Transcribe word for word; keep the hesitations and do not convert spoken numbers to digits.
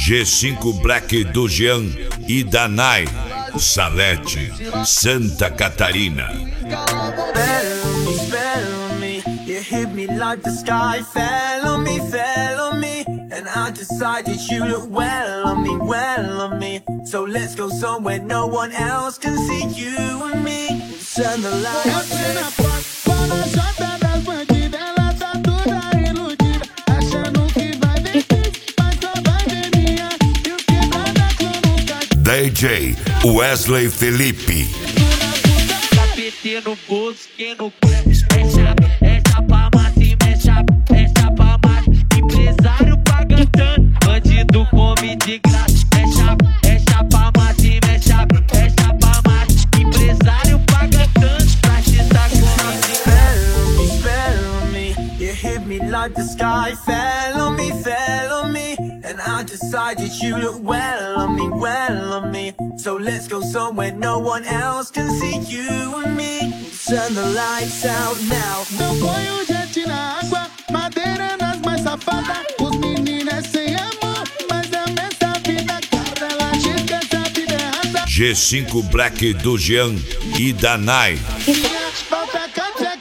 G cinco Black do Jean e da Nai, Salete, Santa Catarina. You hit me like the sky fell on me, fell on me, and I decided you look well on me, well on me. So let's go somewhere no one else can see you and me. Turn the lights D J Wesley Felipe. Tapete no bolso, que no fecha, fecha pra massa e mecha, fecha pra massa. Empresário paga tanto, bandido come de graça. Fecha, fecha pra massa e mecha, fecha pra massa. Empresário paga tanto, pra te tá comigo. fell on me, fell on me. You hit me like the sky fell on me, fell on me, and I decided you look well on me, well on me. So let's go somewhere no one else can see you and me. Turn the lights out now. Não põe o jet na água, madeira nas mais safadas. Os meninos é sem amor, mas é essa vida cara. Ela diz que essa vida é errada. G cinco Black do Jean e da Nai. Falta cante